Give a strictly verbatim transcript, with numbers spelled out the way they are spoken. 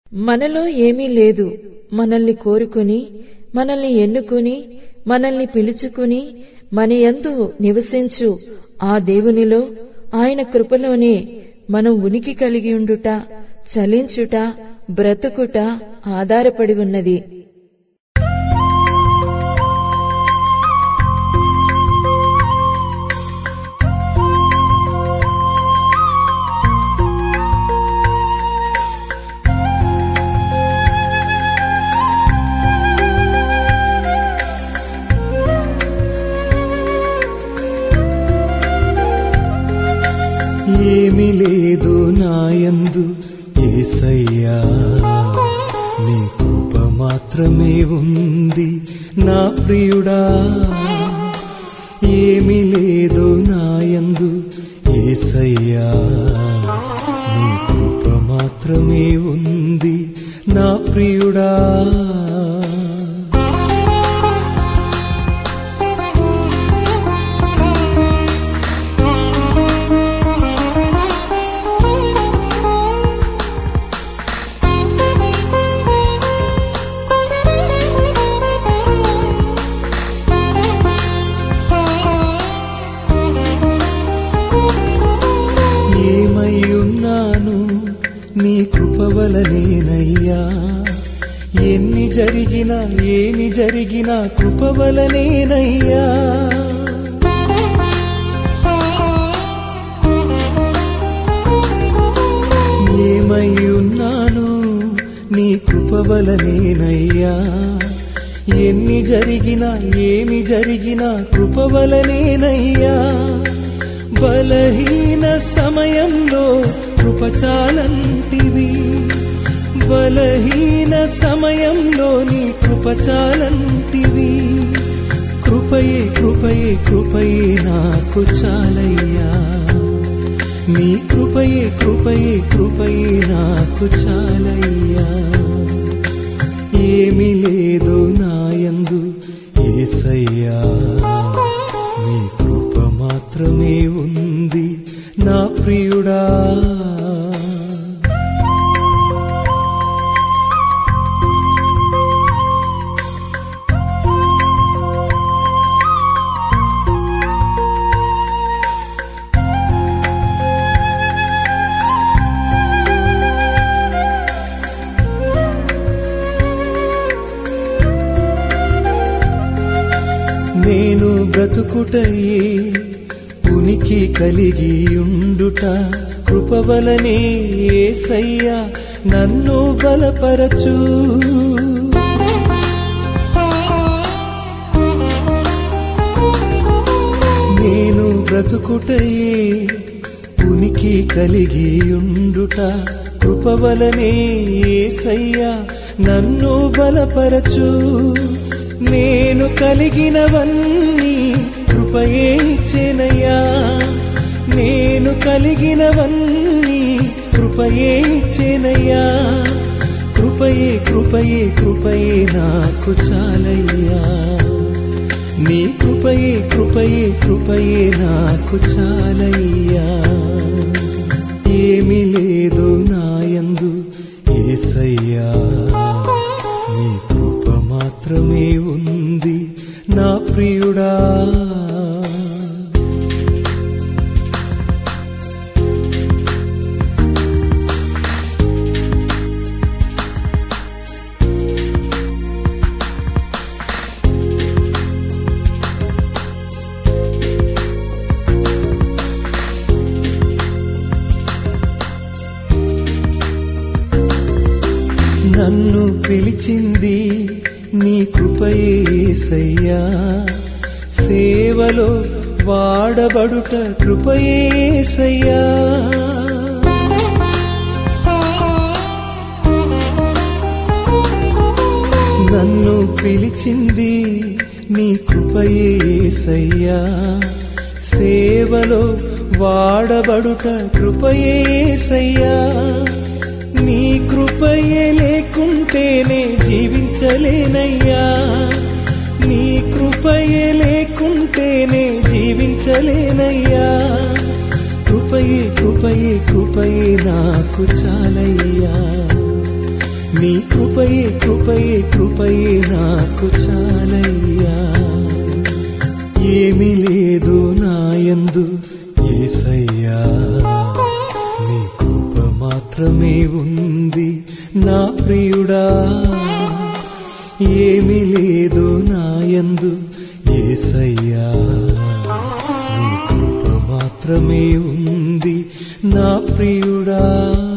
మనలో ఏమీ లేదు. మనల్ని కోరుకుని, మనల్ని ఎన్నుకుని, మనల్ని పిలుచుకుని, మన యందు నివసించు ఆ దేవునిలో, ఆయన కృపలోనే మనం ఉనికి కలిగి ఉండుట, చలించుట, బ్రతుకుట ఆధారపడి ఉన్నది. ఏమి లేదు నాయందు యేసయ్యా, నీ కృప మాత్రమే ఉంది నా ప్రియుడా. ఏమి లేదు నాయందు యేసయ్యా, నీ కృప మాత్రమే ఉంది నా ప్రియుడా. ఏమయ్యున్నాను నీ కృప వలనేనయ్యా, ఎన్ని జరిగినా ఏమి జరిగినా కృప వలనేనయ్యా. ఏమయ్యున్నాను నీ కృప వలనేనయ్యా, ఎన్ని జరిగినా ఏమి జరిగినా కృప వలనేనయ్యా. బలహీన సమయంలో కృప చాలంటివి, బలహీన సమయంలో నీ కృప చాలంటివి. కృపయే కృపయే కృపయే నాకు చాలయ్యా, నీ కృపయే కృపయే కృపయే నాకు చాలయ్యా. ఏమి లేదు నాయందు యేసయ్యా, నీ కృప మాత్రమే ఉంది నా ప్రియుడా. నేను బ్రతుకుటయే ఉనికి కలిగి ఉండుట, కృప వలనే యేసయ్యా నన్ను బలపరచు. నేను బ్రతుకుటయే ఉనికి కలిగి ఉండుట, కృప వలనే యేసయ్యా నన్ను బలపరచు. నేను కలిగినవన్నీ కృపయే ఇచ్చెనయ్యా, నేను కలిగినవన్నీ కృపయే ఇచ్చెనయ్యా. కృపయే కృపయే కృపయే నాకు చాలయ్యా, నీ కృపయే కృపయే కృపయే నాకు చాలయ్యా. ఏమి లేదు నాయందు యేసయ్యా, నీ కృప మాత్రమే ఉంది నా ప్రియుడా. నన్ను పిలిచింది నీ కృపయే యేసయ్యా, సేవలో వాడబడుట కృపయే యేసయ్యా. నన్ను పిలిచింది నీ కృపయే యేసయ్యా, సేవలో వాడబడుట కృపయే యేసయ్యా. నీ కృపయే లేకుంటేనే జీవించలేనయ్యా, నీ కృపయే లేకుంటేనే జీవించలేనయ్యా. కృపయే కృపయే కృపయే నాకు చాలయ్యా, నీ కృపయే కృపయే కృపయే నాకు చాలయ్యా. ఏమీ లేదు నాయందు యేసయ్యా, నీ కృప మాత్రమే ఉంది నా ప్రియుడా. ఏమీ లేదు నాయందు యేసయ్యా, నీ కృప మాత్రమే ఉంది నా ప్రియుడా.